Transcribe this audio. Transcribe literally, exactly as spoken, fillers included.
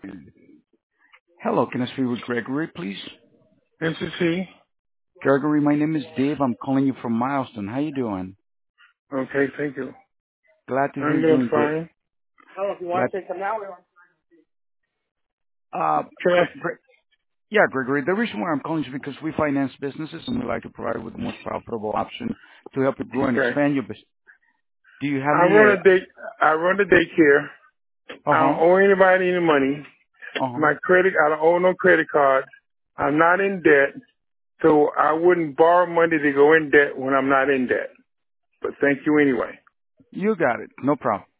Hello, can I speak with Gregory, please? This is he. Gregory, my name is Dave. I'm calling you from Milestone. How you doing? Okay, thank you. Glad to hear I'm you're doing doing great. fine. Oh, if you Glad. want to take them out, we want- Uh, Can Gre- I? Gre- yeah, Gregory. The reason why I'm calling is because we finance businesses and we like to provide you with the most profitable option to help you grow and Okay. expand your business. Do you have I any? run a Uh day. I run a daycare. I huh. don't owe anybody any money. Uh huh. My credit. I don't owe no credit cards. I'm not in debt, so I wouldn't borrow money to go in debt when I'm not in debt. But thank you anyway. You got it. No problem.